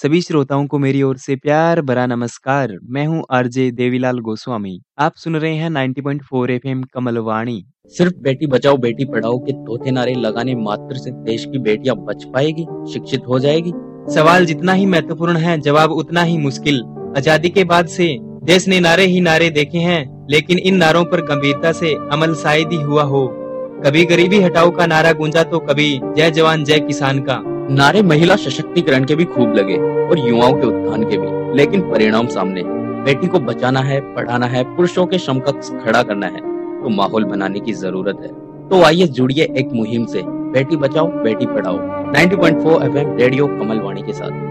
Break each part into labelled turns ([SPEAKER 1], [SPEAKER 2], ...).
[SPEAKER 1] सभी श्रोताओं को मेरी ओर से प्यार भरा नमस्कार। मैं हूं आरजे देवीलाल गोस्वामी। आप सुन रहे हैं 90.4 एफएम कमलवाणी।
[SPEAKER 2] सिर्फ बेटी बचाओ बेटी पढ़ाओ के तोते नारे लगाने मात्र से देश की बेटियां बच पाएगी, शिक्षित हो जाएगी?
[SPEAKER 1] सवाल जितना ही महत्वपूर्ण है, जवाब उतना ही मुश्किल। आजादी के बाद से देश ने नारे ही नारे देखे हैं, लेकिन इन नारों पर गंभीरता से अमल शायद ही हुआ हो। कभी गरीबी हटाओ का नारा गूंजा तो कभी जय जवान जय किसान का।
[SPEAKER 2] नारे महिला सशक्तिकरण के भी खूब लगे और युवाओं के उत्थान के भी, लेकिन परिणाम सामने। बेटी को बचाना है, पढ़ाना है, पुरुषों के समकक्ष खड़ा करना है, तो माहौल बनाने की जरूरत है। तो आइए जुड़िए एक मुहिम से, बेटी बचाओ बेटी पढ़ाओ, 90.4 एफएम रेडियो कमलवाणी के साथ।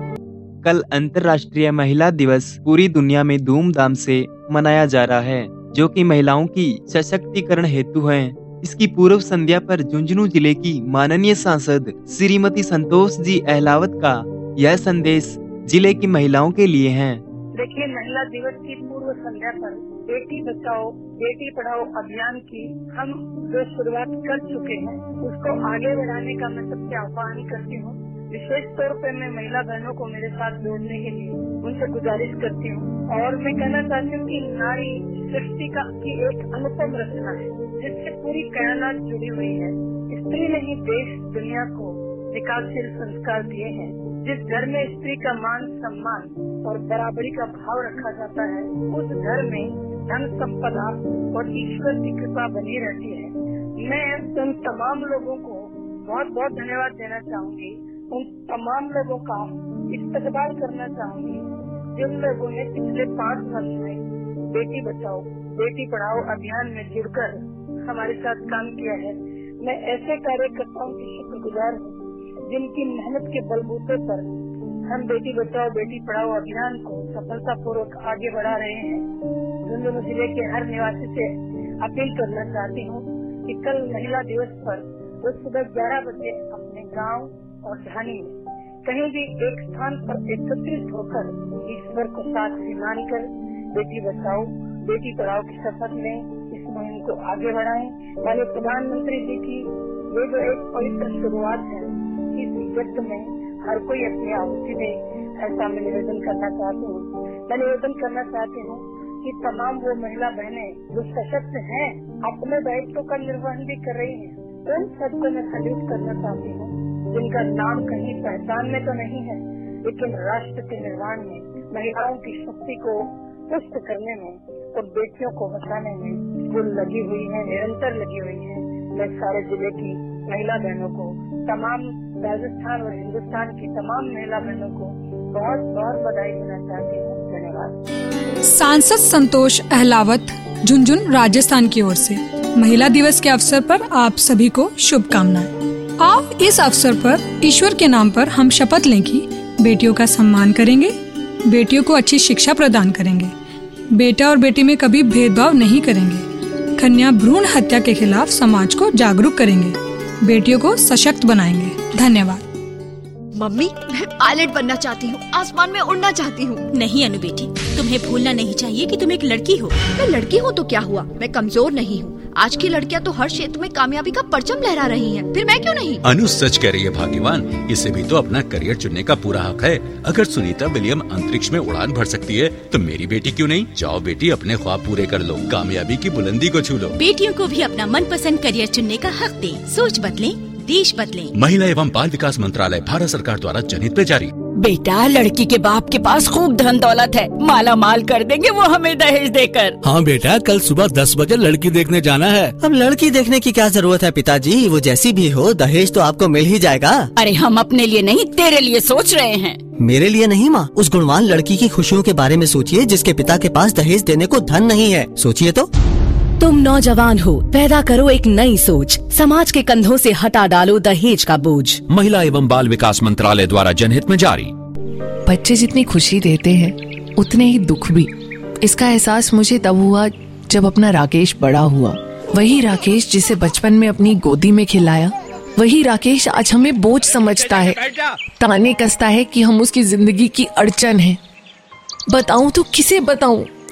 [SPEAKER 1] कल अंतर्राष्ट्रीय महिला दिवस पूरी दुनिया में धूमधाम से मनाया जा रहा है, जो कि महिलाओं की सशक्तिकरण हेतु है। इसकी पूर्व संध्या पर झुंझुनू जिले की माननीय सांसद श्रीमती संतोष जी अहलावत का यह संदेश जिले की महिलाओं के लिए है।
[SPEAKER 3] देखिए, महिला दिवस की पूर्व संध्या पर बेटी बचाओ बेटी पढ़ाओ अभियान की हम जो शुरुआत कर चुके हैं, उसको आगे बढ़ाने का मैं सबसे आह्वान करती हूँ। विशेष तौर पे मैं महिला बहनों को मेरे साथ जोड़ने के लिए उनसे गुजारिश करती हूँ। और मैं कहना चाहती हूँ कि नारी सृष्टि की एक अनुपम रचना है, जिससे पूरी कायनात जुड़ी हुई है। स्त्री ने ही देश दुनिया को विकासशील संस्कार दिए हैं। जिस घर में स्त्री का मान सम्मान और बराबरी का भाव रखा जाता है, उस घर में धन संपदा और ईश्वर की कृपा बनी रहती है। मैं उन तमाम लोगों को बहुत बहुत धन्यवाद देना चाहूँगी। उन तमाम लोगों का इस्तकबाल करना चाहूँगी जिन लोगों ने पिछले 5 वर्ष में बेटी बचाओ बेटी पढ़ाओ अभियान में जुड़कर हमारे साथ काम किया है। मैं ऐसे कार्यकर्ताओं की शुक्रगुजार हूँ जिनकी मेहनत के बलबूते पर हम बेटी बचाओ बेटी पढ़ाओ अभियान को सफलतापूर्वक आगे बढ़ा रहे हैं। झुंझुनू जिले के हर निवासी से अपील करना चाहती हूँ कि कल महिला दिवस पर वो सुबह 11 बजे अपने गाँव और ढाणी में कहीं भी एक स्थान पर एकत्रित होकर ईश्वर को साथ मानकर बेटी बचाओ बेटी पढ़ाओ की शपथ लें। इस मुहिम को आगे बढ़ाएं। माननीय प्रधानमंत्री जी की ये जो एक पवित्र शुरुआत है, इस यज्ञ में हर कोई अपनी आहुति दे, ऐसा मैं निवेदन करना चाहती हूँ। मैं निवेदन करना चाहती हूँ कि तमाम वो महिला बहनें जो सशक्त हैं, अपने दायित्व का निर्वहन भी कर रही हैं, उन सबको मैं सैल्यूट करना चाहती हूँ, जिनका नाम कहीं पहचान में तो नहीं है, लेकिन राष्ट्र के निर्माण में, महिलाओं की शक्ति को पुष्ट करने में और बेटियों को बचाने में वो लगी हुई है, निरंतर लगी हुई है। मैं सारे जिले की महिला बहनों को, तमाम राजस्थान और हिंदुस्तान की तमाम महिला बहनों को बहुत बहुत बधाई देना चाहती हूँ। धन्यवाद।
[SPEAKER 4] सांसद संतोष अहलावत, झुंझुनू, राजस्थान की ओर से महिला दिवस के अवसर पर आप सभी को शुभकामनाएं। आओ इस अवसर पर ईश्वर के नाम पर हम शपथ लें कि बेटियों का सम्मान करेंगे, बेटियों को अच्छी शिक्षा प्रदान करेंगे, बेटा और बेटी में कभी भेदभाव नहीं करेंगे, कन्या भ्रूण हत्या के खिलाफ समाज को जागरूक करेंगे, बेटियों को सशक्त बनाएंगे। धन्यवाद।
[SPEAKER 5] मम्मी, मैं पायलट बनना चाहती हूँ, आसमान में उड़ना चाहती हूँ।
[SPEAKER 6] नहीं अनु बेटी, तुम्हें भूलना नहीं चाहिए कि तुम एक लड़की हो।
[SPEAKER 5] मैं लड़की हूँ तो क्या हुआ, मैं कमजोर नहीं हूँ। आज की लड़कियाँ तो हर क्षेत्र में कामयाबी का परचम लहरा रही हैं, फिर मैं क्यों नहीं?
[SPEAKER 7] अनु सच कह रही है भाग्यवान, इसे भी तो अपना करियर चुनने का पूरा हक है। अगर सुनीता विलियम अंतरिक्ष में उड़ान भर सकती है, तो मेरी बेटी क्यों नहीं? जाओ बेटी, अपने ख्वाब पूरे कर लो, कामयाबी की बुलंदी को छू लो।
[SPEAKER 6] बेटियों को भी अपना मनपसंद करियर चुनने का हक दे। सोच बदले, देश बदले।
[SPEAKER 7] महिला एवं बाल विकास मंत्रालय, भारत सरकार द्वारा जनहित में जारी।
[SPEAKER 8] बेटा, लड़की के बाप के पास खूब धन दौलत है, माला माल कर देंगे वो हमें दहेज देकर।
[SPEAKER 9] हाँ बेटा, कल सुबह 10 बजे लड़की देखने जाना है।
[SPEAKER 10] अब लड़की देखने की क्या जरूरत है पिताजी, वो जैसी भी हो दहेज तो आपको मिल ही जाएगा।
[SPEAKER 8] अरे हम अपने लिए नहीं, तेरे लिए सोच रहे हैं।
[SPEAKER 10] मेरे लिए नहीं माँ, उस गुणवान लड़की की खुशियों के बारे में सोचिए जिसके पिता के पास दहेज देने को धन नहीं है। सोचिए तो।
[SPEAKER 11] तुम नौजवान हो, पैदा करो एक नई सोच, समाज के कंधों से हटा डालो दहेज का बोझ।
[SPEAKER 7] महिला एवं बाल विकास मंत्रालय द्वारा जनहित में जारी।
[SPEAKER 12] बच्चे जितनी खुशी देते हैं उतने ही दुख भी। इसका एहसास मुझे तब हुआ जब अपना राकेश बड़ा हुआ। वही राकेश जिसे बचपन में अपनी गोदी में खिलाया, वही राकेश आज हमें बोझ समझता है, ताने कसता है कि हम उसकी जिंदगी की अड़चन हैं। बताऊं तो किसे बताऊं,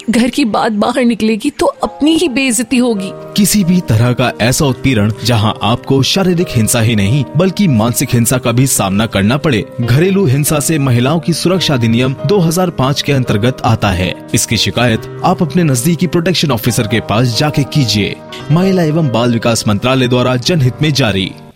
[SPEAKER 12] घर की बात बाहर निकलेगी तो अपनी ही बेइज्जती होगी।
[SPEAKER 13] किसी भी तरह का ऐसा उत्पीड़न जहां आपको शारीरिक हिंसा ही नहीं बल्कि मानसिक हिंसा का भी सामना करना पड़े, घरेलू हिंसा से महिलाओं की सुरक्षा अधिनियम 2005 के अंतर्गत आता है। इसकी शिकायत आप अपने नजदीकी प्रोटेक्शन ऑफिसर के पास जाके कीजिए। महिला एवं बाल विकास मंत्रालय द्वारा जनहित में जारी।